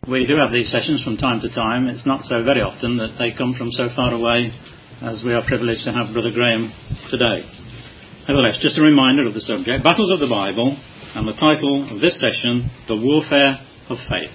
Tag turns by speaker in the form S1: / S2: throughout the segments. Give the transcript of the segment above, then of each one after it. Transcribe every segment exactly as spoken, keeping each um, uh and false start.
S1: We do have these sessions from time to time. It's not so very often that they come from so far away as we are privileged to have Brother Graham today. Nevertheless, just a reminder of the subject, Battles of the Bible, and the title of this session, The Warfare of Faith.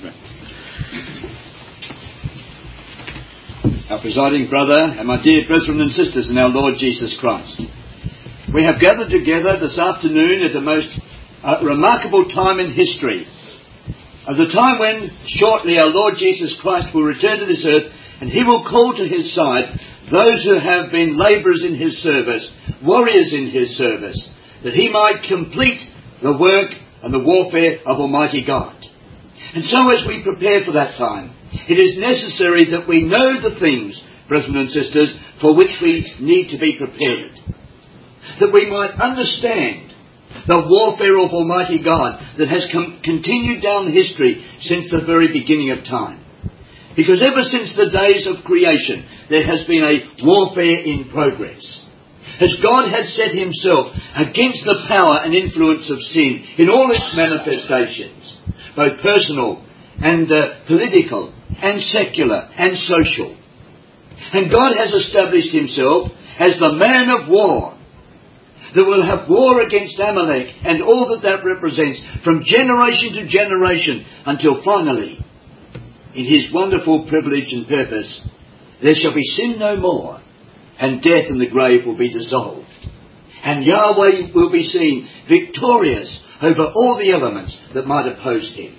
S2: Our presiding brother and my dear brethren and sisters in our Lord Jesus Christ, we have gathered together this afternoon at a most uh, remarkable time in history, of the time when shortly our Lord Jesus Christ will return to this earth and he will call to his side those who have been labourers in his service, warriors in his service, that he might complete the work and the warfare of Almighty God. And so as we prepare for that time, it is necessary that we know the things, brethren and sisters, for which we need to be prepared. That we might understand the warfare of Almighty God that has com- continued down history since the very beginning of time. Because ever since the days of creation, there has been a warfare in progress. As God has set himself against the power and influence of sin in all its manifestations, both personal and uh, political and secular and social. And God has established himself as the man of war that will have war against Amalek and all that that represents from generation to generation until finally, in his wonderful privilege and purpose, there shall be sin no more and death and the grave will be dissolved. And Yahweh will be seen victorious over all the elements that might oppose him.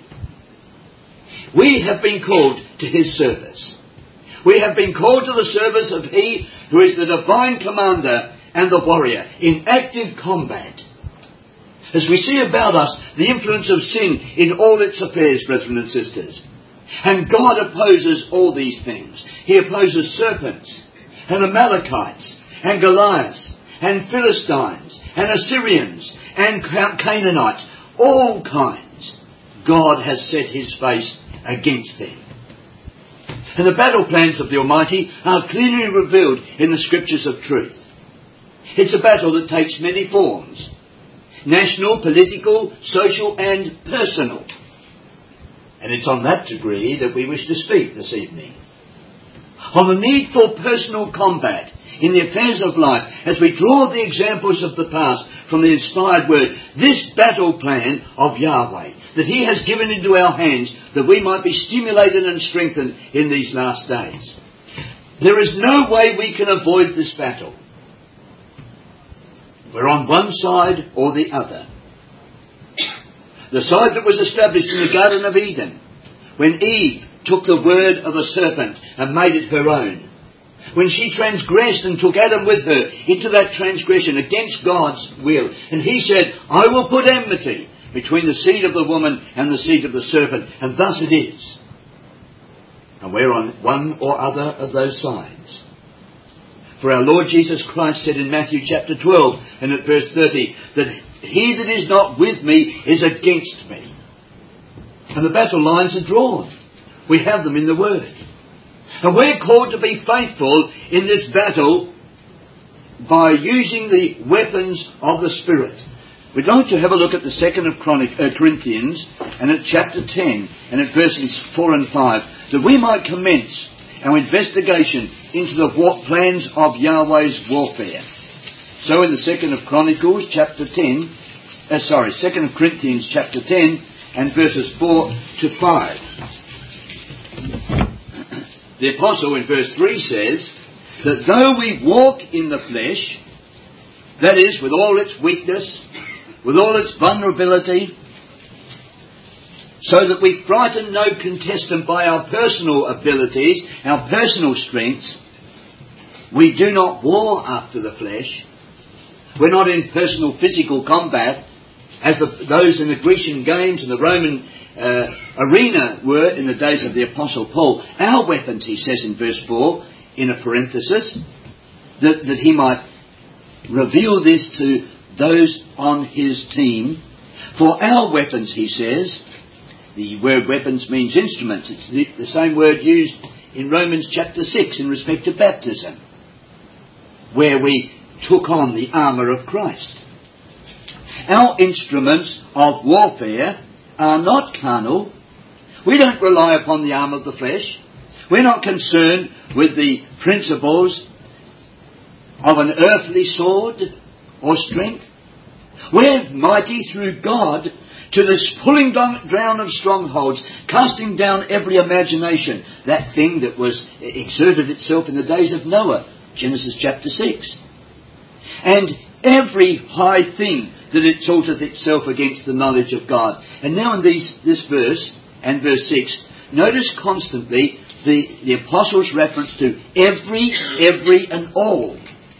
S2: We have been called to his service. We have been called to the service of he who is the divine commander and the warrior in active combat. As we see about us the influence of sin in all its affairs, brethren and sisters. And God opposes all these things. He opposes serpents and Amalekites and Goliaths and Philistines and Assyrians and Canaanites. All kinds. God has set his face against them. And the battle plans of the Almighty are clearly revealed in the scriptures of truth. It's a battle that takes many forms. National, political, social and personal. And it's on that degree that we wish to speak this evening. On the need for personal combat in the affairs of life as we draw the examples of the past from the inspired word. This battle plan of Yahweh that he has given into our hands that we might be stimulated and strengthened in these last days. There is no way we can avoid this battle. We're on one side or the other. The side that was established in the Garden of Eden, when Eve took the word of a serpent and made it her own. When she transgressed and took Adam with her into that transgression against God's will. And he said, I will put enmity between the seed of the woman and the seed of the serpent. And thus it is. And we're on one or other of those sides. For our Lord Jesus Christ said in Matthew chapter twelve and at verse thirty that he that is not with me is against me. And the battle lines are drawn. We have them in the Word. And we're called to be faithful in this battle by using the weapons of the Spirit. We'd like to have a look at the second of Chronic, uh, Corinthians and at chapter ten and at verses four and five that we might commence our investigation into the war- plans of Yahweh's warfare. So in the second of Chronicles chapter ten, uh, sorry, second of Corinthians chapter ten and verses four to five. The apostle in verse three says that though we walk in the flesh, that is, with all its weakness, with all its vulnerability, so that we frighten no contestant by our personal abilities, our personal strengths, we do not war after the flesh. We're not in personal physical combat as the, those in the Grecian games and the Roman Uh, arena were in the days of the Apostle Paul. Our weapons, he says in verse four, in a parenthesis, that, that he might reveal this to those on his team. For our weapons, he says, the word weapons means instruments. It's the, the same word used in Romans chapter six in respect to baptism, where we took on the armour of Christ. Our instruments of warfare are not carnal. We don't rely upon the arm of the flesh. We're not concerned with the principles of an earthly sword or strength. We're mighty through God to this pulling down of strongholds, casting down every imagination, that thing that was exerted itself in the days of Noah, Genesis chapter six. And every high thing that exalteth itself against the knowledge of God. And now in these, this verse and verse six, notice constantly the, the apostles' reference to every, every and all.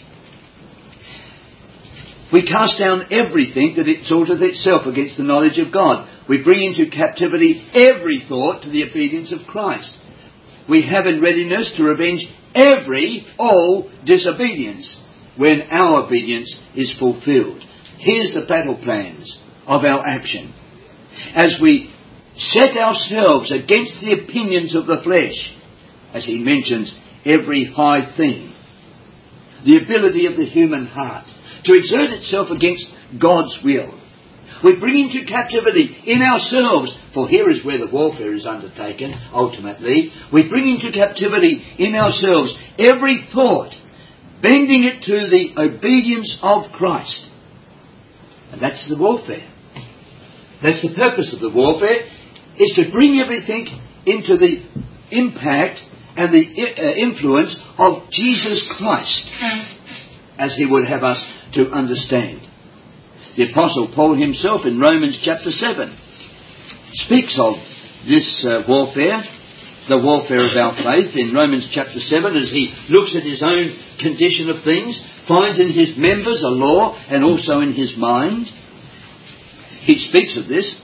S2: We cast down everything that exalteth itself against the knowledge of God. We bring into captivity every thought to the obedience of Christ. We have in readiness to revenge every, all disobedience when our obedience is fulfilled. Here's the battle plans of our action. As we set ourselves against the opinions of the flesh, as he mentions, every high thing, the ability of the human heart to exert itself against God's will. We bring into captivity in ourselves, for here is where the warfare is undertaken, ultimately. We bring into captivity in ourselves every thought, bending it to the obedience of Christ. And that's the warfare. That's the purpose of the warfare, is to bring everything into the impact and the uh, influence of Jesus Christ, as he would have us to understand. The Apostle Paul himself in Romans chapter seven speaks of this uh, warfare, the warfare of our faith, in Romans chapter seven, as he looks at his own condition of things, finds in his members a law and also in his mind. He speaks of this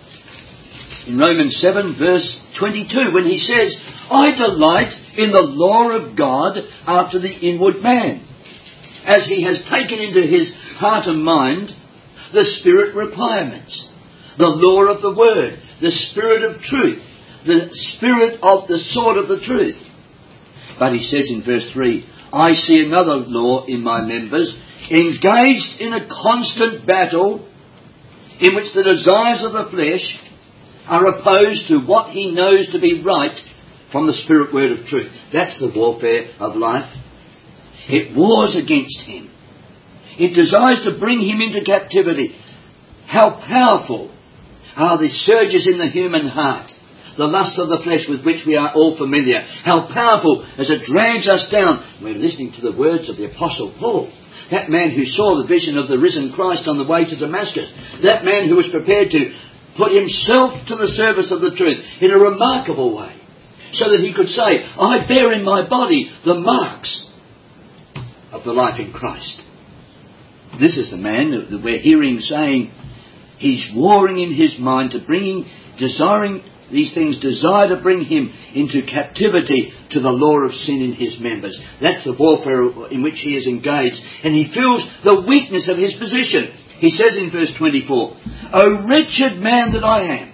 S2: in Romans seven verse twenty-two when he says, I delight in the law of God after the inward man, as he has taken into his heart and mind the spirit requirements, the law of the word, the spirit of truth, the spirit of the sword of the truth. But he says in verse three, I see another law in my members, engaged in a constant battle in which the desires of the flesh are opposed to what he knows to be right from the spirit word of truth. That's the warfare of life. It wars against him. It desires to bring him into captivity. How powerful are the surges in the human heart, the lust of the flesh with which we are all familiar. How powerful as it drags us down. We're listening to the words of the Apostle Paul, that man who saw the vision of the risen Christ on the way to Damascus, that man who was prepared to put himself to the service of the truth in a remarkable way, so that he could say, I bear in my body the marks of the life in Christ. This is the man that we're hearing saying he's warring in his mind to bringing, desiring these things, desire to bring him into captivity to the law of sin in his members. That's the warfare in which he is engaged. And he feels the weakness of his position. He says in verse twenty-four, O wretched man that I am.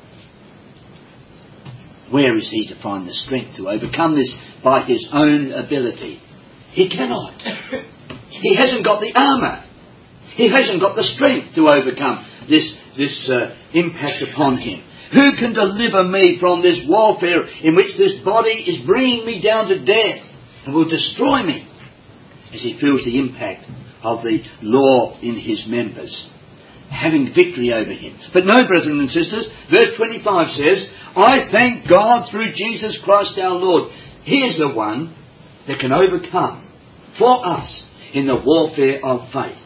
S2: Where is he to find the strength to overcome this by his own ability? He cannot. He hasn't got the armour. He hasn't got the strength to overcome this, this uh, impact upon him. Who can deliver me from this warfare in which this body is bringing me down to death and will destroy me? As he feels the impact of the law in his members, having victory over him. But no, brethren and sisters, verse twenty-five says, I thank God through Jesus Christ our Lord. He is the one that can overcome for us in the warfare of faith.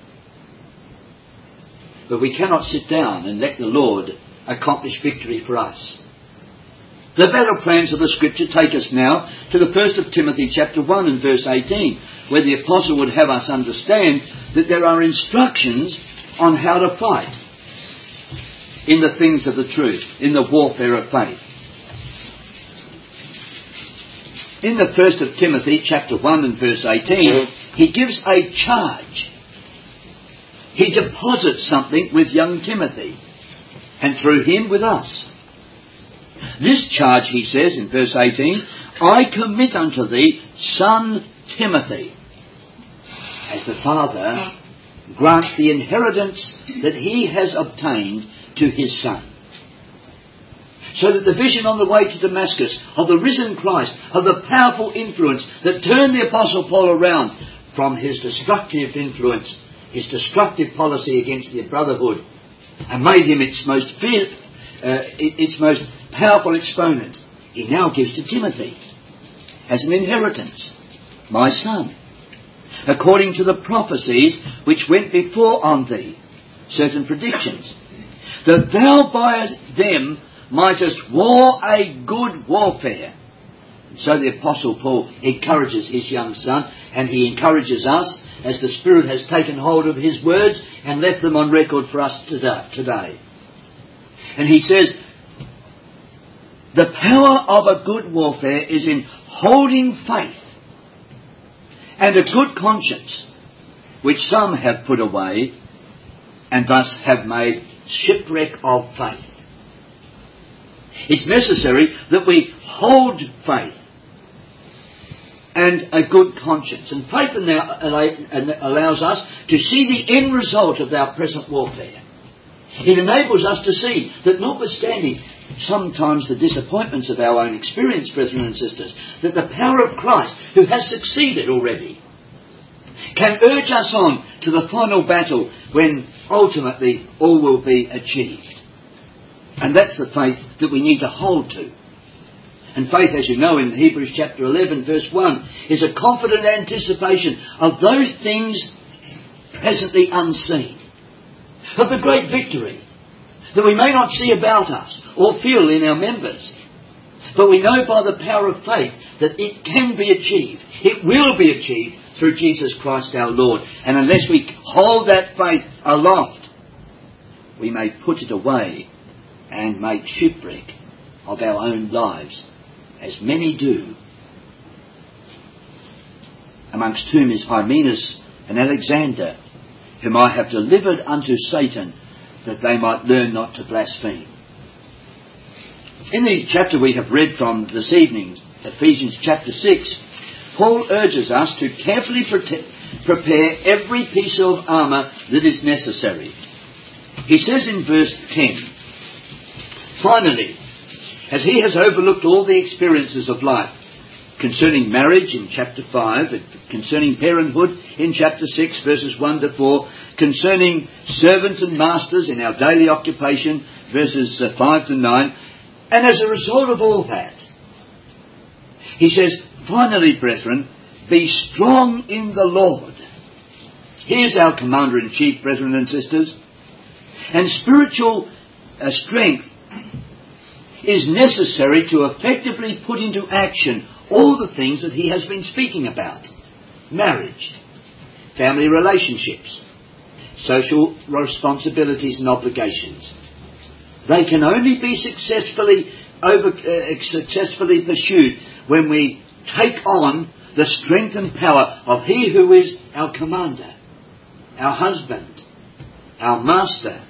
S2: But we cannot sit down and let the Lord accomplish victory for us. The battle plans of the Scripture take us now to the first of Timothy chapter one and verse eighteen, where the Apostle would have us understand that there are instructions on how to fight in the things of the truth, in the warfare of faith. In the first of Timothy chapter one and verse eighteen, he gives a charge. He deposits something with young Timothy, and through him with us. This charge, he says in verse eighteen, I commit unto thee, son Timothy, as the father grants the inheritance that he has obtained to his son. So that the vision on the way to Damascus of the risen Christ, of the powerful influence that turned the Apostle Paul around from his destructive influence, his destructive policy against the brotherhood, and made him its most fear, uh, its most powerful exponent, he now gives to Timothy as an inheritance. My son, according to the prophecies which went before on thee, certain predictions, that thou by them mightest war a good warfare. So the Apostle Paul encourages his young son, and he encourages us as the Spirit has taken hold of his words and left them on record for us today. And he says, the power of a good warfare is in holding faith and a good conscience, which some have put away and thus have made shipwreck of faith. It's necessary that we hold faith and a good conscience. And faith allows us to see the end result of our present warfare. It enables us to see that, notwithstanding sometimes the disappointments of our own experience, brethren and sisters, that the power of Christ, who has succeeded already, can urge us on to the final battle when ultimately all will be achieved. And that's the faith that we need to hold to. And faith, as you know, in Hebrews chapter eleven verse one, is a confident anticipation of those things presently unseen, of the great victory that we may not see about us or feel in our members, but we know by the power of faith that it can be achieved. It will be achieved through Jesus Christ our Lord. And unless we hold that faith aloft, we may put it away and make shipwreck of our own lives, as many do, amongst whom is Hymenaeus and Alexander, whom I have delivered unto Satan, that they might learn not to blaspheme. In the chapter we have read from this evening, Ephesians chapter six, Paul urges us to carefully prote- prepare every piece of armour that is necessary. He says in verse ten, finally, as he has overlooked all the experiences of life, concerning marriage in chapter five, concerning parenthood in chapter six, verses one to four, concerning servants and masters in our daily occupation, verses five to nine, and as a result of all that, he says, finally, brethren, be strong in the Lord. Here's our commander-in-chief, brethren and sisters. And spiritual uh, strength is necessary to effectively put into action all the things that he has been speaking about. Marriage, family relationships, social responsibilities and obligations. They can only be successfully over, uh, successfully pursued when we take on the strength and power of he who is our commander, our husband, our master,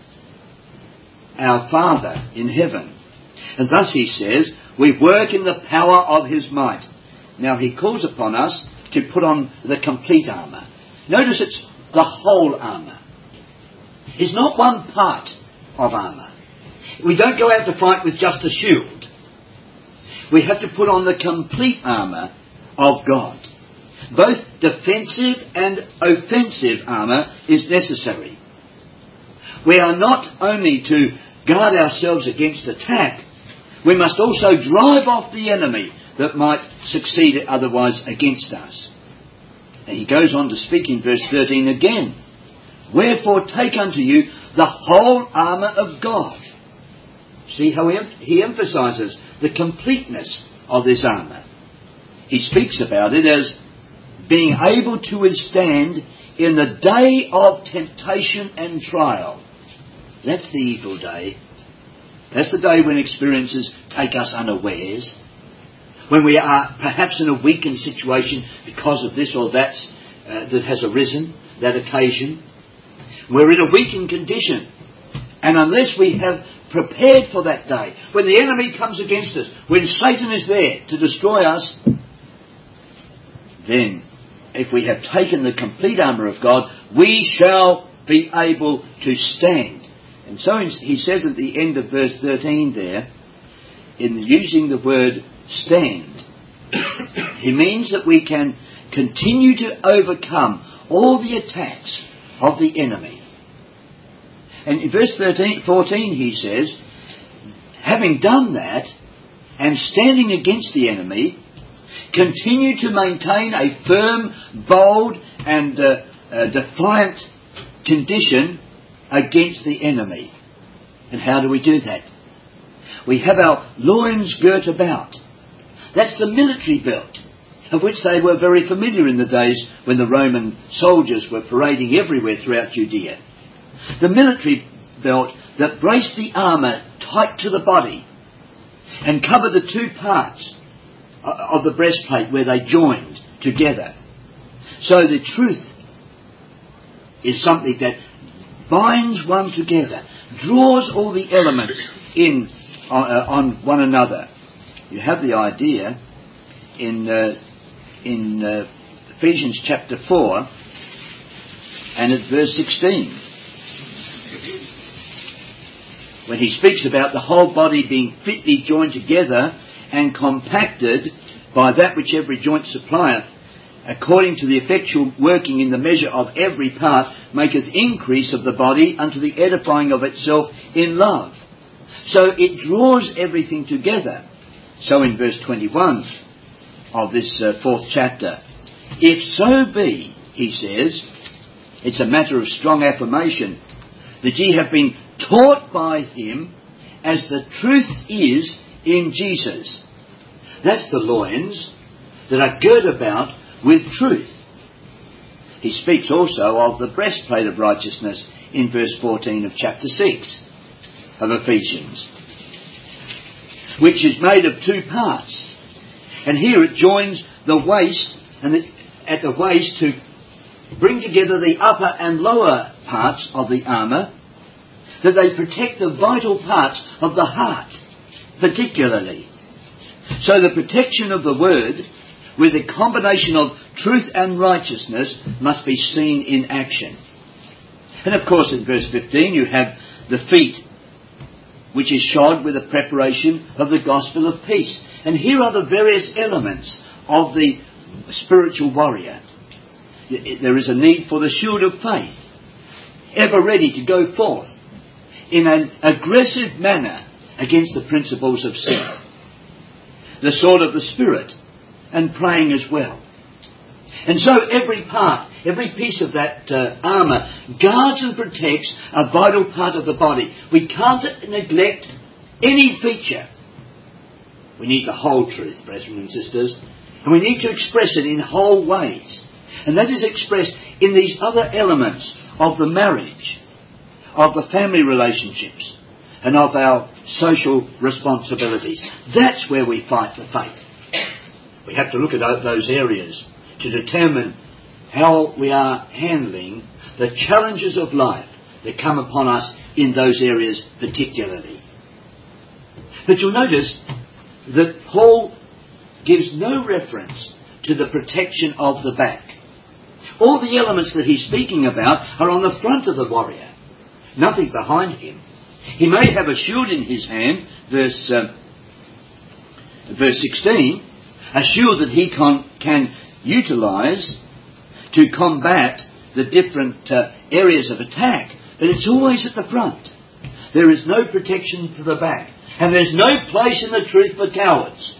S2: our Father in heaven. And thus he says, we work in the power of his might. Now he calls upon us to put on the complete armour. Notice it's the whole armour. It's not one part of armour. We don't go out to fight with just a shield. We have to put on the complete armour of God. Both defensive and offensive armour is necessary. We are not only to guard ourselves against attack, we must also drive off the enemy that might succeed otherwise against us. And he goes on to speak in verse thirteen again. Wherefore take unto you the whole armour of God. See how he, he emphasises the completeness of this armour. He speaks about it as being able to withstand in the day of temptation and trial. That's the evil day. That's the day when experiences take us unawares. When we are perhaps in a weakened situation because of this or that uh, that has arisen, that occasion. We're in a weakened condition. And unless we have prepared for that day, when the enemy comes against us, when Satan is there to destroy us, then if we have taken the complete armour of God, we shall be able to stand. And so he says at the end of verse thirteen there, in using the word stand, he means that we can continue to overcome all the attacks of the enemy. And in verse thirteen, fourteen he says, having done that and standing against the enemy, continue to maintain a firm, bold and uh, uh, defiant condition against the enemy. And how do we do that? We have our loins girt about. That's the military belt, of which they were very familiar in the days when the Roman soldiers were parading everywhere throughout Judea. The military belt that braced the armour tight to the body and covered the two parts of the breastplate where they joined together. So the truth is something that binds one together, draws all the elements in uh, on one another. You have the idea in uh, in uh, Ephesians chapter four and at verse sixteen, when he speaks about the whole body being fitly joined together and compacted by that which every joint supplieth, according to the effectual working in the measure of every part, maketh increase of the body unto the edifying of itself in love. So it draws everything together. So in verse twenty-one of this uh, fourth chapter, if so be, he says, it's a matter of strong affirmation, that ye have been taught by him as the truth is in Jesus. That's the loins that are girt about with truth. He speaks also of the breastplate of righteousness in verse fourteen of chapter six of Ephesians, which is made of two parts. And here it joins the waist and the, at the waist to bring together the upper and lower parts of the armour, that they protect the vital parts of the heart particularly. So the protection of the word with a combination of truth and righteousness must be seen in action. And of course in verse fifteen you have the feet, which is shod with the preparation of the gospel of peace. And here are the various elements of the spiritual warrior. There is a need for the shield of faith, ever ready to go forth in an aggressive manner against the principles of sin. The sword of the Spirit, and praying as well. And so every part, every piece of that uh, armour guards and protects a vital part of the body. We can't neglect any feature. We need the whole truth, brethren and sisters, and we need to express it in whole ways. And that is expressed in these other elements of the marriage, of the family relationships, and of our social responsibilities. That's where we fight the faith. We have to look at those areas to determine how we are handling the challenges of life that come upon us in those areas particularly. But you'll notice that Paul gives no reference to the protection of the back. All the elements that he's speaking about are on the front of the warrior, nothing behind him. He may have a shield in his hand, verse uh, verse sixteen, a shield that he can, can utilise to combat the different uh, areas of attack, but it's always at the front. There is no protection for the back, and there's no place in the truth for cowards.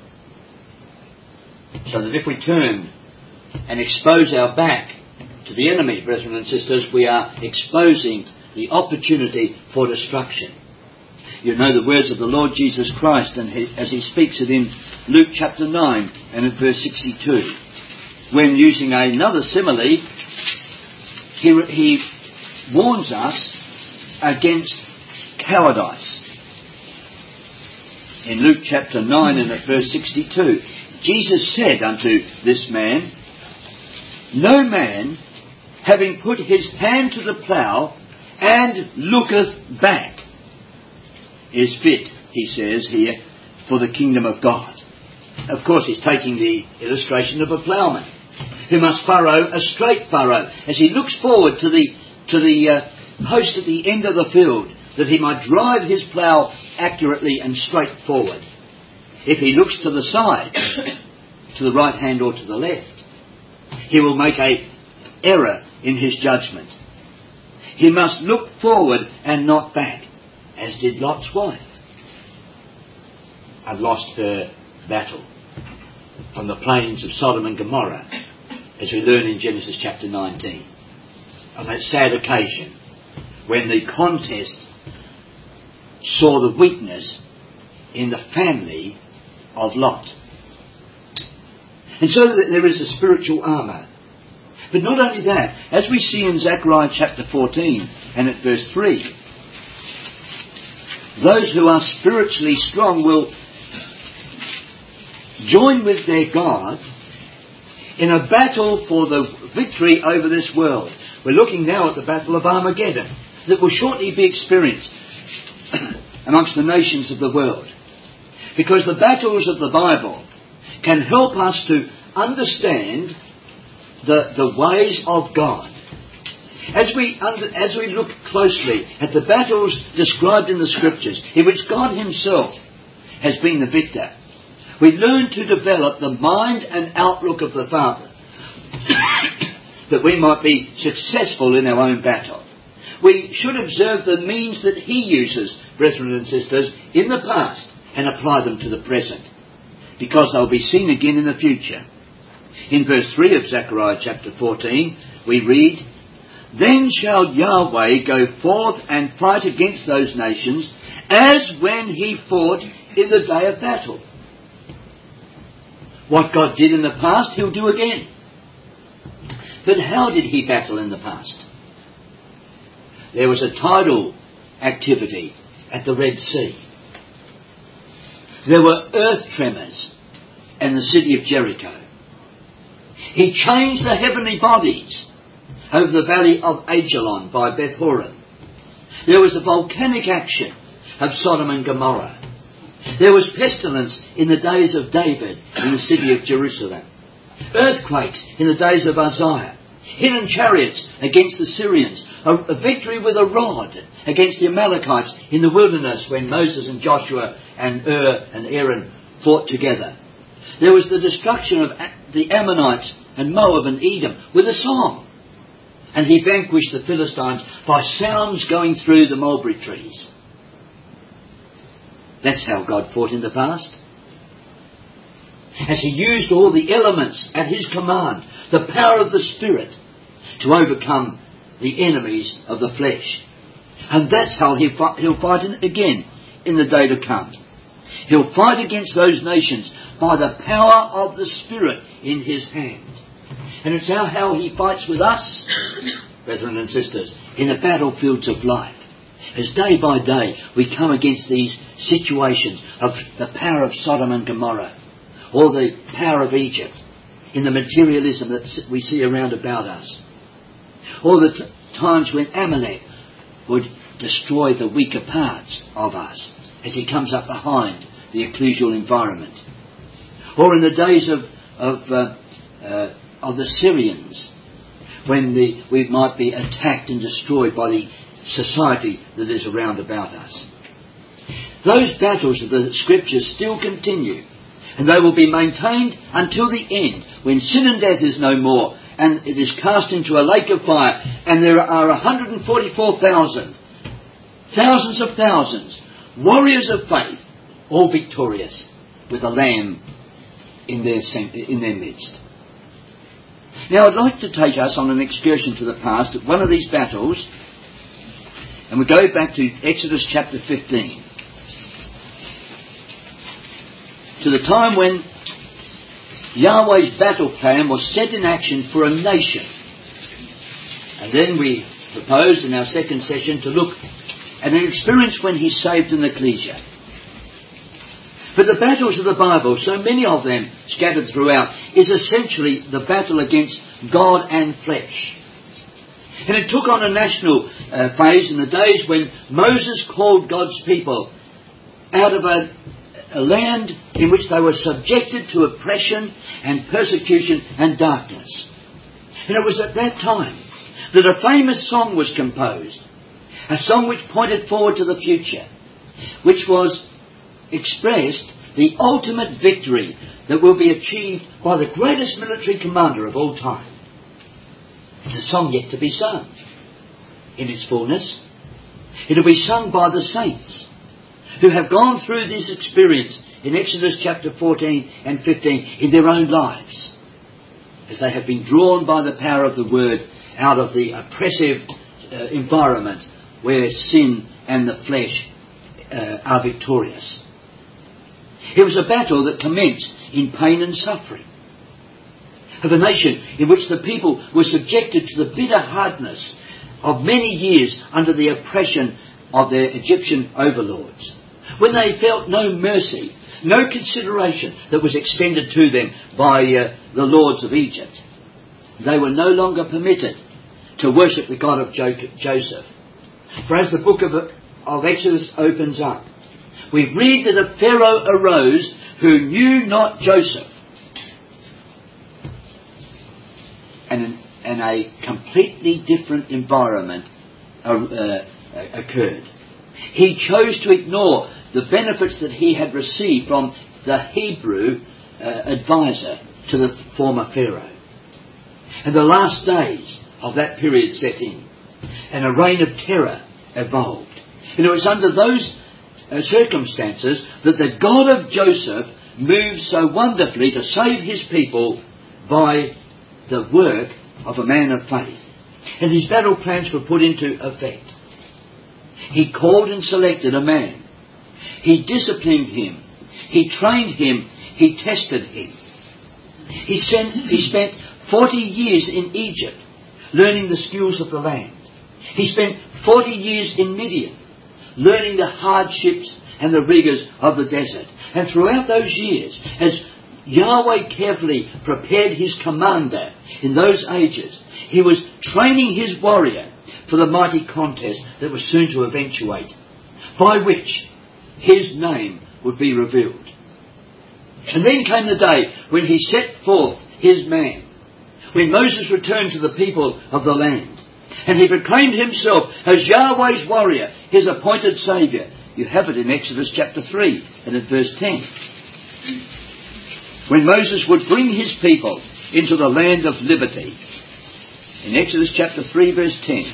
S2: So that if we turn and expose our back to the enemy, brethren and sisters, we are exposing the opportunity for destruction. You know the words of the Lord Jesus Christ, and he, as he speaks it in Luke chapter nine and at verse sixty-two, when using another simile, he, he warns us against cowardice. In Luke chapter nine and at verse sixty-two, Jesus said unto this man, no man, having put his hand to the plough, and looketh back, is fit, he says here, for the kingdom of God. Of course, he's taking the illustration of a ploughman who must furrow a straight furrow as he looks forward to the to the uh, post at the end of the field, that he might drive his plough accurately and straightforward. If he looks to the side, to the right hand or to the left, he will make a error in his judgment. He must look forward and not back, as did Lot's wife. And lost her battle on the plains of Sodom and Gomorrah, as we learn in Genesis chapter nineteen. On that sad occasion when the contest saw the weakness in the family of Lot. And so there is a spiritual armour. But not only that, as we see in Zechariah chapter fourteen and at verse three, those who are spiritually strong will join with their God in a battle for the victory over this world. We're looking now at the Battle of Armageddon that will shortly be experienced amongst the nations of the world. Because the battles of the Bible can help us to understand the, the ways of God. As we, under, as we look closely at the battles described in the Scriptures, in which God Himself has been the victor, we learn to develop the mind and outlook of the Father that we might be successful in our own battle. We should observe the means that He uses, brethren and sisters, in the past and apply them to the present, because they'll be seen again in the future. In verse three of Zechariah chapter fourteen, we read, "Then shall Yahweh go forth and fight against those nations, as when He fought in the day of battle." What God did in the past, He'll do again. But how did He battle in the past? There was a tidal activity at the Red Sea. There were earth tremors in the city of Jericho. He changed the heavenly bodies over the valley of Ajalon by Beth Horon. There was a volcanic action of Sodom and Gomorrah. There was pestilence in the days of David in the city of Jerusalem. Earthquakes in the days of Uzziah. Hidden chariots against the Syrians. A, a victory with a rod against the Amalekites in the wilderness when Moses and Joshua and Ur and Aaron fought together. There was the destruction of the Ammonites and Moab and Edom with a song. And He vanquished the Philistines by sounds going through the mulberry trees. That's how God fought in the past. As He used all the elements at His command, the power of the Spirit, to overcome the enemies of the flesh. And that's how he fi- He'll fight in, again in the day to come. He'll fight against those nations by the power of the Spirit in His hand. And it's how, how He fights with us, brethren and sisters, in the battlefields of life. As day by day we come against these situations of the power of Sodom and Gomorrah, or the power of Egypt, in the materialism that we see around about us, or the t- times when Amalek would destroy the weaker parts of us as he comes up behind the ecclesial environment, or in the days of of, uh, uh, of the Syrians, when the, we might be attacked and destroyed by the society that is around about us. Those battles of the Scriptures still continue, and they will be maintained until the end, when sin and death is no more, and it is cast into a lake of fire, and there are one hundred forty-four thousand, thousands of thousands, warriors of faith, all victorious, with a Lamb in their in their midst. Now I'd like to take us on an excursion to the past at one of these battles, and we go back to Exodus chapter fifteen. To the time when Yahweh's battle plan was set in action for a nation. And then we propose in our second session to look at an experience when He saved an ecclesia. But the battles of the Bible, so many of them scattered throughout, is essentially the battle against God and flesh. And it took on a national uh, phase in the days when Moses called God's people out of a a land in which they were subjected to oppression and persecution and darkness. And it was at that time that a famous song was composed, a song which pointed forward to the future. which was expressed the ultimate victory that will be achieved by the greatest military commander of all time. It's a song yet to be sung in its fullness. It'll be sung by the saints who have gone through this experience in Exodus chapter fourteen and fifteen in their own lives, as they have been drawn by the power of the Word out of the oppressive uh, environment where sin and the flesh uh, are victorious. It was a battle that commenced in pain and suffering of a nation in which the people were subjected to the bitter hardness of many years under the oppression of their Egyptian overlords, when they felt no mercy, no consideration that was extended to them by uh, the lords of Egypt. They were no longer permitted to worship the God of jo- Joseph. For as the book of, of Exodus opens up, we read that a Pharaoh arose who knew not Joseph. And, and a completely different environment uh, uh, occurred. He chose to ignore the benefits that he had received from the Hebrew uh, advisor to the former Pharaoh. And the last days of that period set in, and a reign of terror evolved. And it was under those uh, circumstances that the God of Joseph moved so wonderfully to save his people by the work of a man of faith. And his battle plans were put into effect. He called and selected a man. He disciplined him. He trained him. He tested him. He, sent, he spent forty years in Egypt learning the skills of the land. He spent forty years in Midian learning the hardships and the rigours of the desert. And throughout those years, as Yahweh carefully prepared his commander in those ages, he was training his warrior for the mighty contest that was soon to eventuate, by which his name would be revealed. And then came the day when he set forth his man, when Moses returned to the people of the land, and he proclaimed himself as Yahweh's warrior, his appointed saviour. You have it in Exodus chapter three and at verse ten. When Moses would bring his people into the land of liberty. In Exodus chapter three verse ten.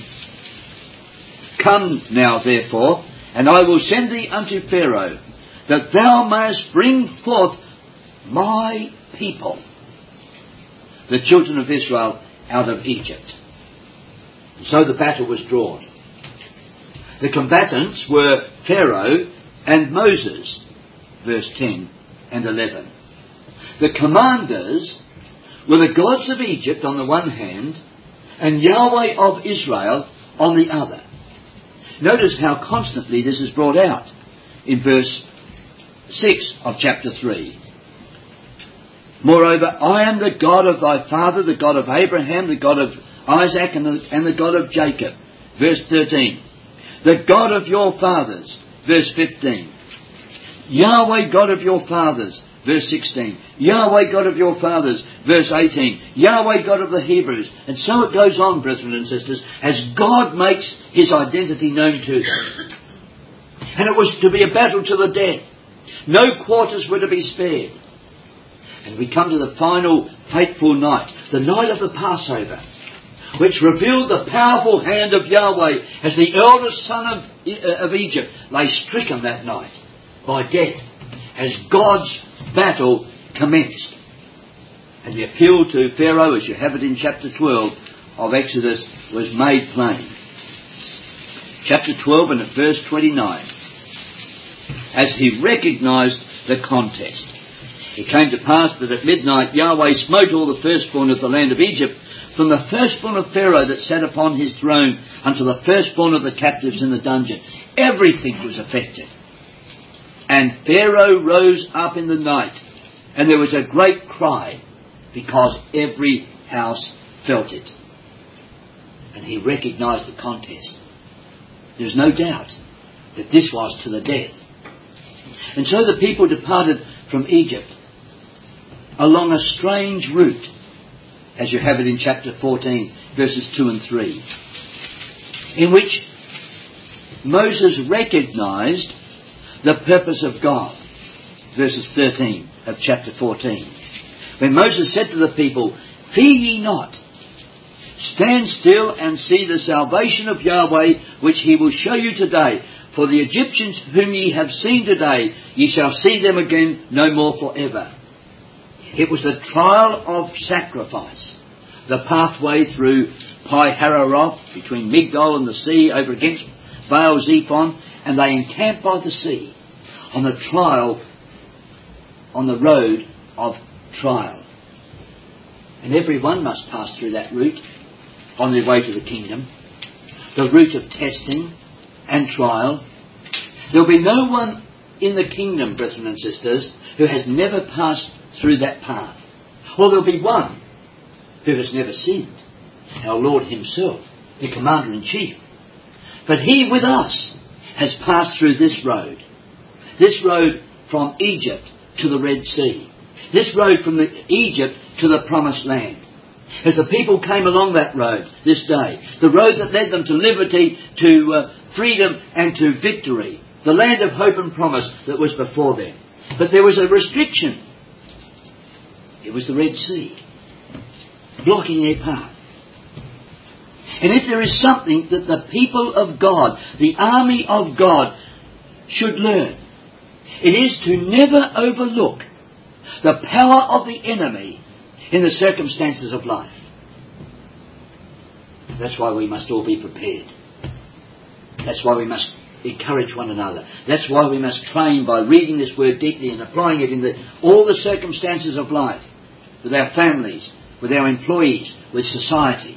S2: Come now therefore, and I will send thee unto Pharaoh, that thou mayest bring forth my people, the children of Israel, out of Egypt. And so the battle was drawn. The combatants were Pharaoh and Moses, verse ten and eleven. The commanders were the gods of Egypt on the one hand, and Yahweh of Israel on the other. Notice how constantly this is brought out in verse six of chapter three. Moreover, I am the God of thy father, the God of Abraham, the God of Isaac, and the, and the God of Jacob. Verse thirteen. The God of your fathers. Verse fifteen. Yahweh, God of your fathers. Verse sixteen. Yahweh, God of your fathers. Verse eighteen. Yahweh, God of the Hebrews. And so it goes on, brethren and sisters, as God makes his identity known to them. And it was to be a battle to the death. No quarters were to be spared. And we come to the final fateful night, the night of the Passover, which revealed the powerful hand of Yahweh as the eldest son of, of Egypt lay stricken that night by death as God's battle commenced. And the appeal to Pharaoh, as you have it in chapter twelve of Exodus, was made plain. Chapter twelve and at verse twenty-nine. As he recognised the contest. It came to pass that at midnight Yahweh smote all the firstborn of the land of Egypt, from the firstborn of Pharaoh that sat upon his throne unto the firstborn of the captives in the dungeon. Everything was affected. And Pharaoh rose up in the night, and there was a great cry, because every house felt it. And he recognised the contest. There's no doubt that this was to the death. And so the people departed from Egypt along a strange route, as you have it in chapter fourteen, verses two and three, in which Moses recognised the purpose of God. Verses thirteen of chapter fourteen. When Moses said to the people, "Fear ye not, stand still and see the salvation of Yahweh, which he will show you today. For the Egyptians whom ye have seen today, ye shall see them again no more forever." It was the trial of sacrifice. The pathway through Pi-Hahiroth, between Migdol and the sea, over against Baal-zephon, and they encamped by the sea on the trial, on the road of trial. And everyone must pass through that route on their way to the kingdom. The route of testing and trial. There will be no one in the kingdom, brethren and sisters, who has never passed through that path. Or there will be one who has never sinned. Our Lord himself, the Commander-in-Chief. But he with us has passed through this road. This road from Egypt to the Red Sea. This road from the Egypt to the Promised Land. As the people came along that road this day, the road that led them to liberty, to uh, freedom and to victory, the land of hope and promise that was before them. But there was a restriction. It was the Red Sea, blocking their path. And if there is something that the people of God, the army of God, should learn, it is to never overlook the power of the enemy in the circumstances of life. That's why we must all be prepared. That's why we must encourage one another. That's why we must train by reading this word deeply and applying it in the, all the circumstances of life, with our families, with our employees, with society.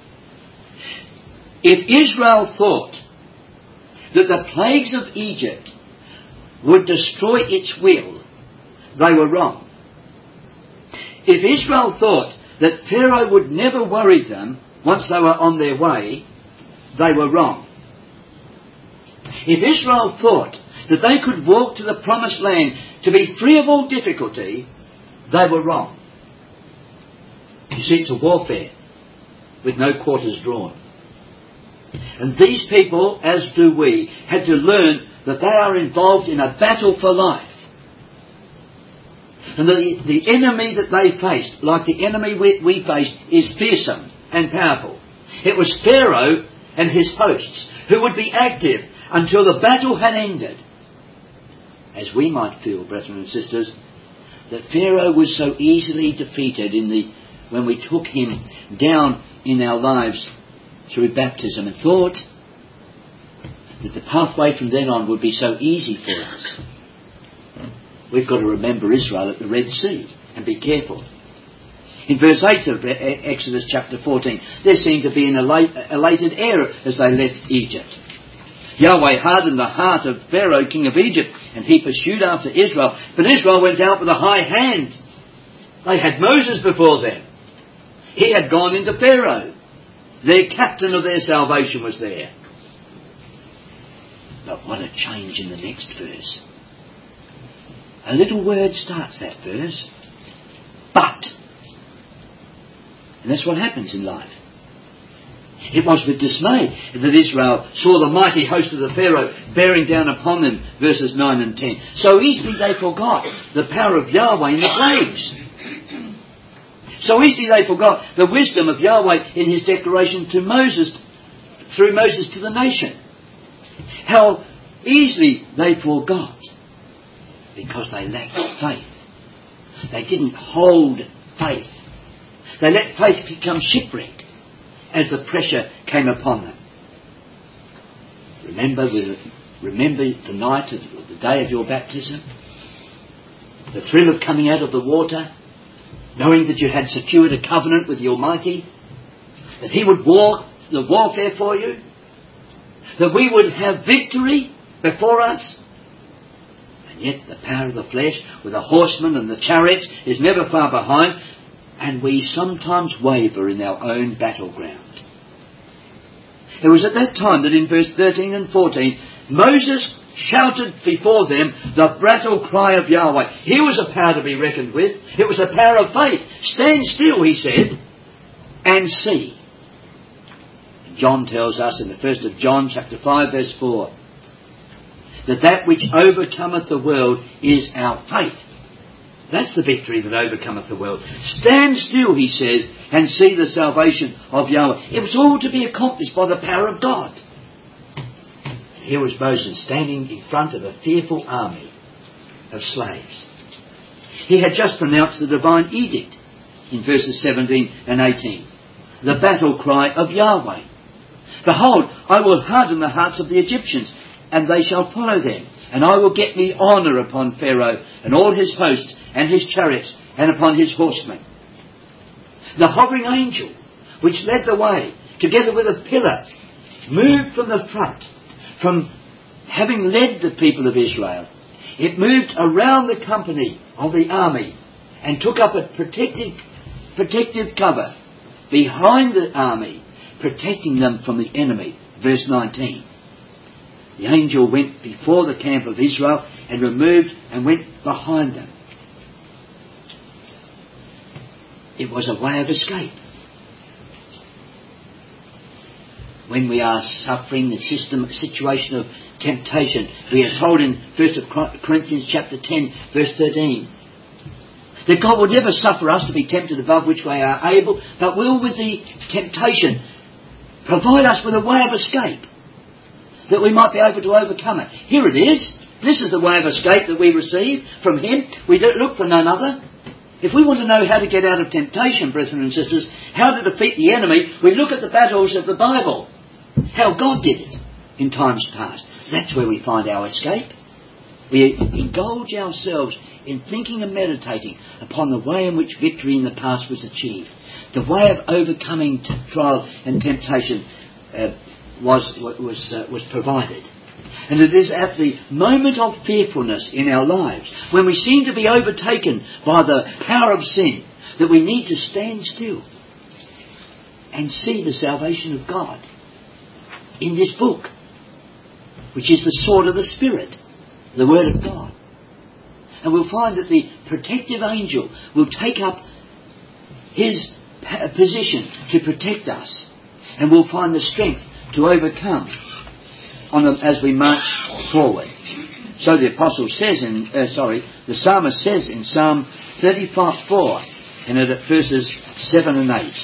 S2: If Israel thought that the plagues of Egypt would destroy its will, they were wrong. If Israel thought that Pharaoh would never worry them once they were on their way, they were wrong. If Israel thought that they could walk to the Promised Land to be free of all difficulty, they were wrong. You see, it's a warfare with no quarters drawn. And these people, as do we, had to learn that they are involved in a battle for life. And the, the enemy that they faced, like the enemy we, we faced, is fearsome and powerful. It was Pharaoh and his hosts who would be active until the battle had ended. As we might feel, brethren and sisters, that Pharaoh was so easily defeated in the when we took him down in our lives through baptism, and thought that the pathway from then on would be so easy for us. We've got to remember Israel at the Red Sea and be careful. In verse eight of Exodus chapter fourteen, there seemed to be an elated air as they left Egypt. Yahweh hardened the heart of Pharaoh, king of Egypt, and he pursued after Israel. But Israel went out with a high hand. They had Moses before them. He had gone into Pharaoh. Their captain of their salvation was there. But what a change in the next verse. A little word starts that verse. But. And that's what happens in life. It was with dismay that Israel saw the mighty host of the Pharaoh bearing down upon them, verses nine and ten. So easily they forgot the power of Yahweh in the plagues. So easily they forgot the wisdom of Yahweh in his declaration to Moses, through Moses to the nation. How easily they forgot, because they lacked faith. They didn't hold faith. They let faith become shipwrecked as the pressure came upon them. Remember, remember the night of the day of your baptism, the thrill of coming out of the water, knowing that you had secured a covenant with the Almighty, that He would war the warfare for you, that we would have victory before us. And yet the power of the flesh, with the horsemen and the chariots, is never far behind, and we sometimes waver in our own battleground. It was at that time that in verse thirteen and fourteen, Moses shouted before them the battle cry of Yahweh. Here was a power to be reckoned with. It was a power of faith. Stand still, he said, and see. John tells us in the first of John chapter five verse four, that that which overcometh the world is our faith. That's the victory that overcometh the world. Stand still, he says, and see the salvation of Yahweh. It was all to be accomplished by the power of God. Here was Moses standing in front of a fearful army of slaves. He had just pronounced the divine edict in verses seventeen and eighteen. The battle cry of Yahweh. Behold, I will harden the hearts of the Egyptians, and they shall follow them. And I will get me honour upon Pharaoh and all his hosts and his chariots and upon his horsemen. The hovering angel, which led the way, together with a pillar, moved from the front, from having led the people of Israel. It moved around the company of the army and took up a protective, protective cover behind the army, protecting them from the enemy. Verse nineteen. The angel went before the camp of Israel and removed and went behind them. It was a way of escape. When we are suffering the system, situation of temptation, we are told in First Corinthians chapter ten, verse thirteen, that God will never suffer us to be tempted above which we are able, but will with the temptation provide us with a way of escape, that we might be able to overcome it. Here it is. This is the way of escape that we receive from Him. We don't look for none other. If we want to know how to get out of temptation, brethren and sisters, how to defeat the enemy, we look at the battles of the Bible. How God did it in times past. That's where we find our escape. We indulge ourselves in thinking and meditating upon the way in which victory in the past was achieved. The way of overcoming t- trial and temptation uh, was was uh, was provided. And it is at the moment of fearfulness in our lives, when we seem to be overtaken by the power of sin, that we need to stand still and see the salvation of God in this book, which is the sword of the Spirit, the Word of God. And we'll find that the protective angel will take up his position to protect us, and we'll find the strength to overcome on the, as we march forward. So the apostle says in, uh, sorry, the psalmist says in Psalm thirty-five four, and at verses seven and eight,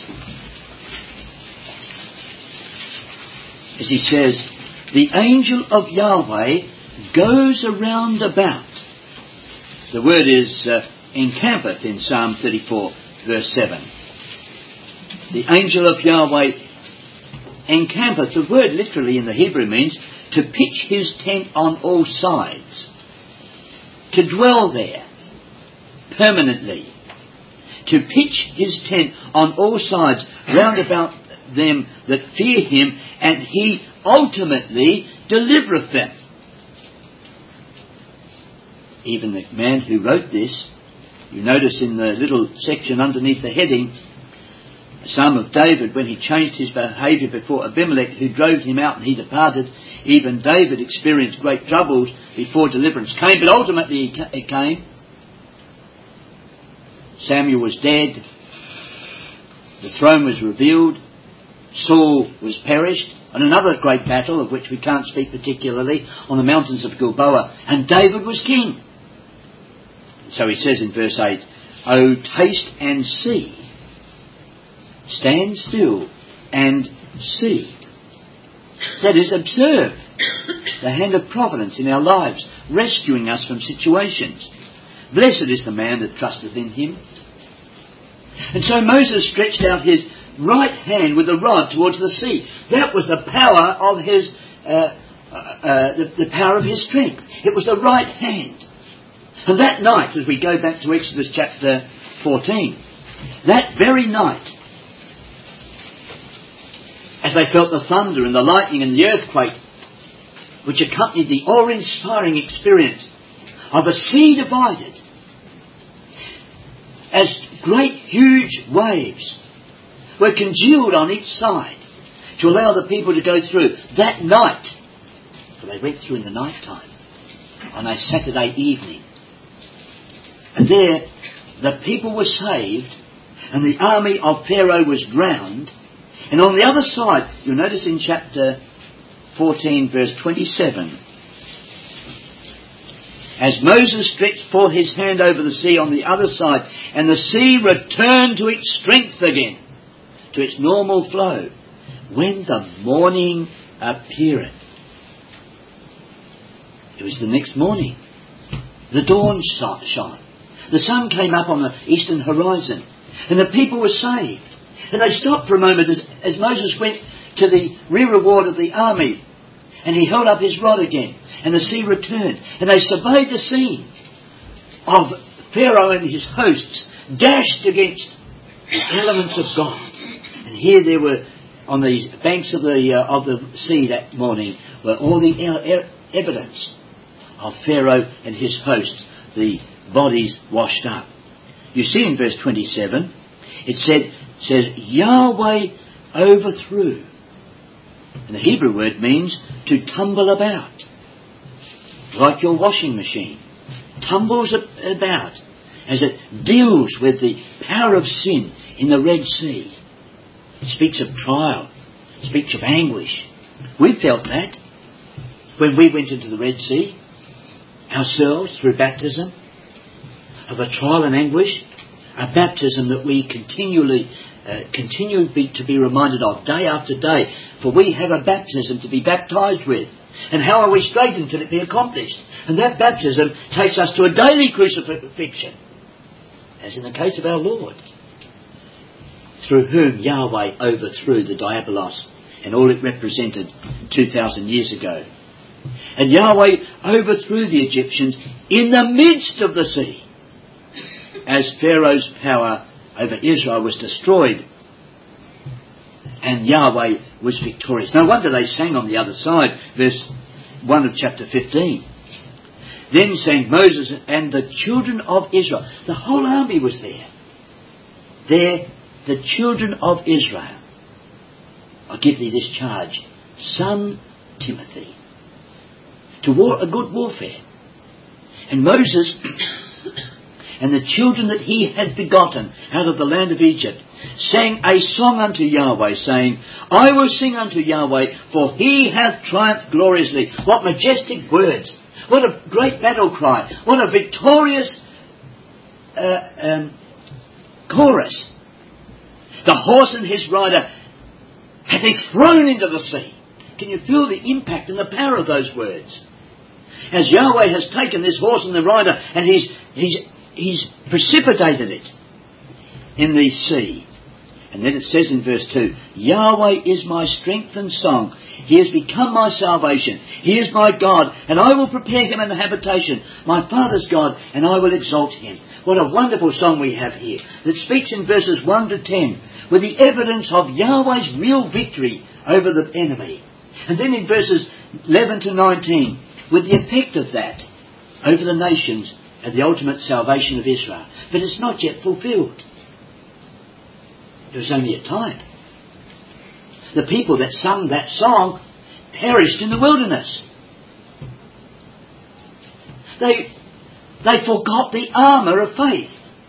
S2: as he says, the angel of Yahweh goes around about. The word is uh, encampeth in Psalm thirty-four verse seven. The angel of Yahweh encampeth. The word literally in the Hebrew means to pitch his tent on all sides, to dwell there permanently, to pitch his tent on all sides round about them that fear him, and he ultimately delivereth them. Even the man who wrote this, you notice in the little section underneath the heading, a Psalm of David, when he changed his behaviour before Abimelech, who drove him out and he departed. Even David experienced great troubles before deliverance came, but ultimately it came. Samuel was dead. The throne was revealed. Saul was perished. And another great battle, of which we can't speak particularly, on the mountains of Gilboa. And David was king. So he says in verse eight, O taste and see. Stand still and see. That is, observe the hand of providence in our lives, rescuing us from situations. Blessed is the man that trusteth in him. And so Moses stretched out his right hand with the rod towards the sea. That was the power of his, uh, uh, the, the power of his strength. It was the right hand. And that night, as we go back to Exodus chapter fourteen, that very night, as they felt the thunder and the lightning and the earthquake, which accompanied the awe-inspiring experience of a sea divided, as great huge waves were congealed on each side to allow the people to go through that night, for they went through in the night time on a Saturday evening. And there the people were saved, and the army of Pharaoh was drowned. And on the other side, you'll notice in chapter fourteen verse twenty-seven, as Moses stretched forth his hand over the sea on the other side, and the sea returned to its strength again, to its normal flow, when the morning appeareth. It was the next morning. The dawn shone. The sun came up on the eastern horizon, and the people were saved. And they stopped for a moment as, as Moses went to the rearward of the army, and he held up his rod again, and the sea returned, and they surveyed the scene of Pharaoh and his hosts dashed against the elements of God. And here there were, on the banks of the uh, of the sea that morning, were all the e- evidence of Pharaoh and his hosts, the bodies washed up. You see in verse twenty-seven, it said says Yahweh overthrew. And the Hebrew word means to tumble about. Like your washing machine. Tumbles about as it deals with the power of sin in the Red Sea. It speaks of trial. It speaks of anguish. We felt that when we went into the Red Sea ourselves through baptism, of a trial and anguish, a baptism that we continually uh, continue be, to be reminded of day after day. For we have a baptism to be baptized with. And how are we straightened till it be accomplished? And that baptism takes us to a daily crucifixion, as in the case of our Lord, through whom Yahweh overthrew the Diabolos and all it represented two thousand years ago. And Yahweh overthrew the Egyptians in the midst of the sea, as Pharaoh's power over Israel was destroyed, and Yahweh was victorious. No wonder they sang on the other side, verse one of chapter fifteen. Then sang Moses and the children of Israel. The whole army was there. There, the children of Israel. I give thee this charge, son Timothy, to war a good warfare. And Moses and the children that he had begotten out of the land of Egypt sang a song unto Yahweh, saying, I will sing unto Yahweh, for he hath triumphed gloriously. What majestic words! What a great battle cry! What a victorious uh, um, chorus! The horse and his rider hath he thrown into the sea. Can you feel the impact and the power of those words? As Yahweh has taken this horse and the rider and he's he's he's precipitated it in the sea. And then it says in verse two, Yahweh is my strength and song. He has become my salvation. He is my God, and I will prepare him an habitation. My Father's God, and I will exalt him. What a wonderful song we have here that speaks in verses one to ten with the evidence of Yahweh's real victory over the enemy. And then in verses eleven to nineteen with the effect of that over the nations and the ultimate salvation of Israel. But it's not yet fulfilled. It was only a time. The people that sung that song perished in the wilderness. They, they forgot the armour of faith.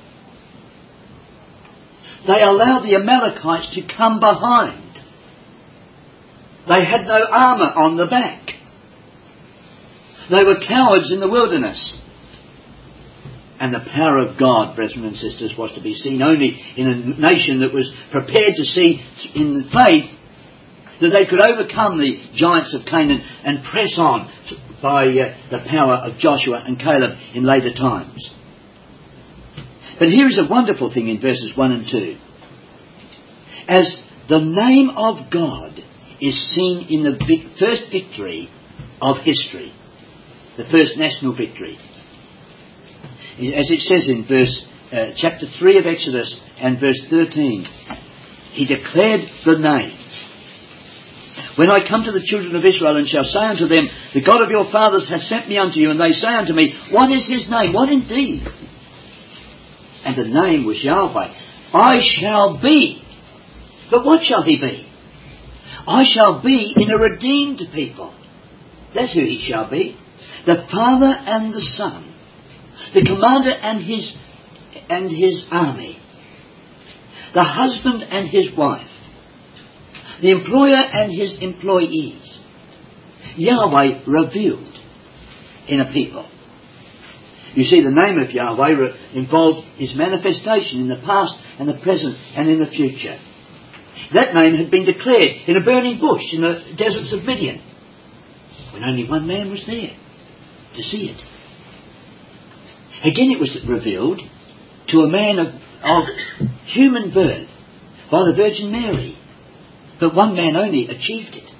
S2: They allowed the Amalekites to come behind. They had no armour on the back. They were cowards in the wilderness. And the power of God, brethren and sisters, was to be seen only in a nation that was prepared to see in faith that they could overcome the giants of Canaan and press on by uh, the power of Joshua and Caleb in later times. But here is a wonderful thing in verses one and two. As the name of God is seen in the vic- first victory of history, the first national victory, as it says in verse uh, chapter three of Exodus and verse thirteen, he declared the name. When I come to the children of Israel and shall say unto them, the God of your fathers hath sent me unto you, and they say unto me, what is his name? What indeed? And the name was Yahweh. I shall be. But what shall he be? I shall be in a redeemed people. That's who he shall be. The Father and the Son. The commander and his and his army. The husband and his wife. The employer and his employees. Yahweh revealed in a people. You see, the name of Yahweh involved his manifestation in the past and the present and in the future. That name had been declared in a burning bush in the deserts of Midian, when only one man was there to see it. Again, it was revealed to a man of, of human birth by the Virgin Mary, but one man only achieved it.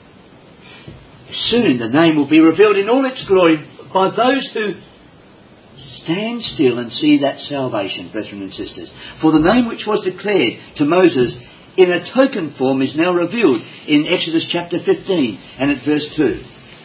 S2: Soon the name will be revealed in all its glory by those who stand still and see that salvation, brethren and sisters. For the name which was declared to Moses in a token form is now revealed in Exodus chapter fifteen and at verse two.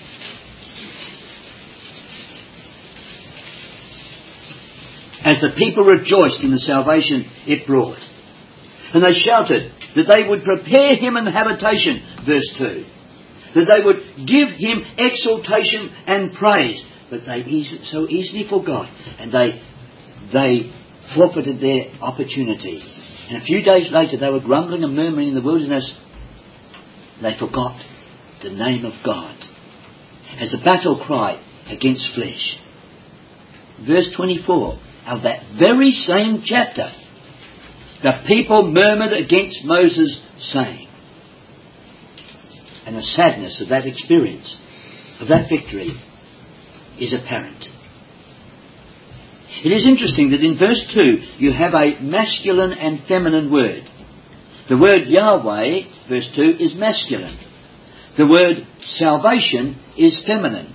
S2: As the people rejoiced in the salvation it brought. And they shouted that they would prepare him an habitation, verse two. That they would give him exaltation and praise. But they easy, so easily forgot. And they, they forfeited their opportunity. And a few days later they were grumbling and murmuring in the wilderness. They forgot the name of God as the battle cry against flesh. Verse twenty-four of that very same chapter. The people murmured against Moses, saying. And the sadness of that experience, of that victory, is apparent. It is interesting that in verse two you have a masculine and feminine word. The word Yahweh, verse two, is masculine. The word salvation is feminine.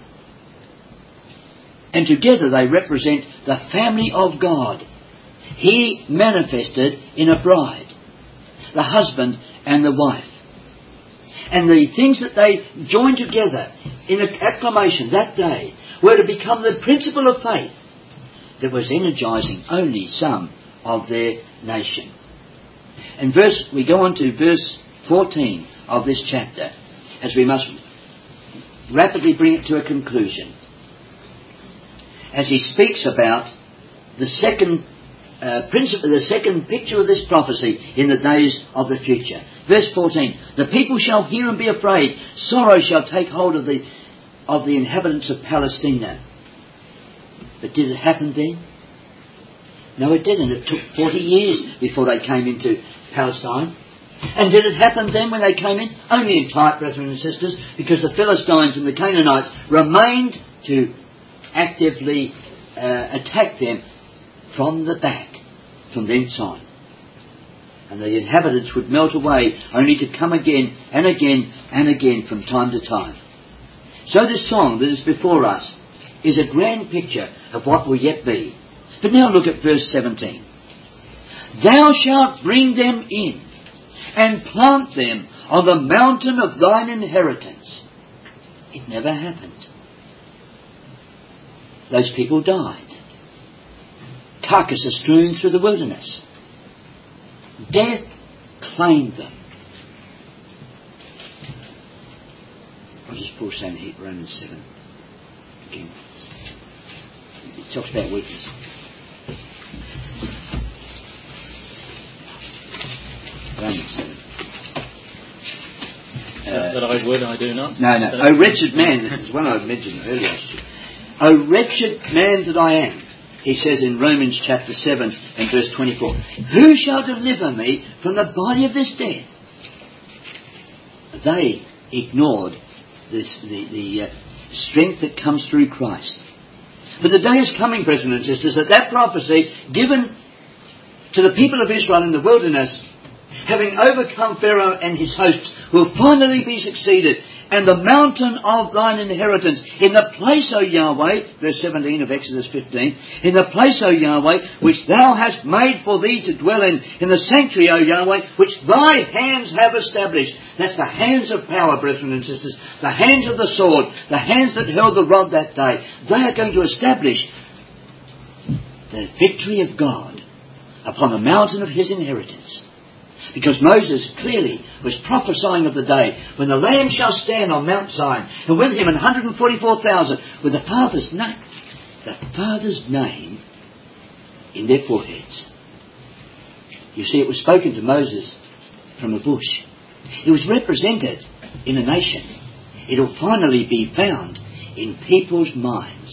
S2: And together they represent the family of God. He manifested in a bride, the husband and the wife. And the things that they joined together in acclamation that day were to become the principle of faith that was energizing only some of their nation. And verse, we go on to verse fourteen of this chapter, as we must rapidly bring it to a conclusion. As he speaks about the second uh, principle, the second picture of this prophecy in the days of the future. Verse fourteen: the people shall hear and be afraid. Sorrow shall take hold of the of the inhabitants of Palestina. But did it happen then? No, it didn't. It took forty years before they came into Palestine. And did it happen then when they came in? Only in part, brethren and sisters, because the Philistines and the Canaanites remained to actively uh, attack them from the back, from thence on. And the inhabitants would melt away, only to come again and again and again from time to time. So this song that is before us is a grand picture of what will yet be. But now look at verse seventeen. Thou shalt bring them in, and plant them on the mountain of thine inheritance. It never happened. Those people died. Carcasses strewn through the wilderness. Death claimed them. I'll just pull some here, Romans seven. Again. It talks about weakness. Romans seven.
S1: Uh, that I would, I do not.
S2: No, no. O wretched man, this is one I mentioned earlier. O wretched man that I am, he says in Romans chapter seven and verse twenty-four. Who shall deliver me from the body of this death? They ignored this, the, the uh, strength that comes through Christ. But the day is coming, brethren and sisters, that that prophecy given to the people of Israel in the wilderness, having overcome Pharaoh and his hosts, will finally be succeeded. And the mountain of thine inheritance, in the place, O Yahweh, verse seventeen of Exodus fifteen, in the place, O Yahweh, which thou hast made for thee to dwell in, in the sanctuary, O Yahweh, which thy hands have established. That's the hands of power, brethren and sisters. The hands of the sword, the hands that held the rod that day. They are going to establish the victory of God upon the mountain of his inheritance. Because Moses clearly was prophesying of the day when the Lamb shall stand on Mount Zion, and with him one hundred forty-four thousand with the Father's name, the Father's name in their foreheads. You see, it was spoken to Moses from a bush. It was represented in a nation. It will finally be found in people's minds.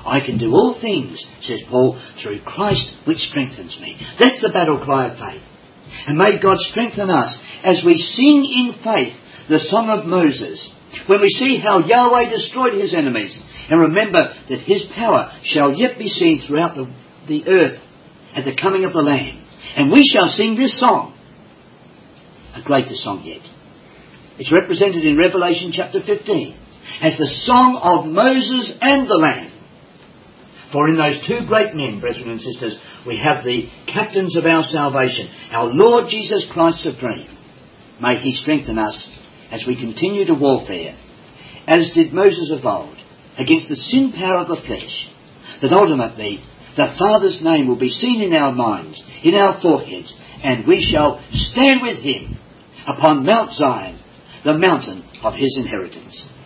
S2: I can do all things, says Paul, through Christ which strengthens me. That's the battle cry of faith. And may God strengthen us as we sing in faith the song of Moses, when we see how Yahweh destroyed his enemies, and remember that his power shall yet be seen throughout the, the earth at the coming of the Lamb. And we shall sing this song, a greater song yet. It's represented in Revelation chapter fifteen as the song of Moses and the Lamb. For in those two great men, brethren and sisters, we have the captains of our salvation, our Lord Jesus Christ supreme. May he strengthen us as we continue to warfare, as did Moses of old, against the sin power of the flesh, that ultimately the Father's name will be seen in our minds, in our foreheads, and we shall stand with him upon Mount Zion, the mountain of his inheritance.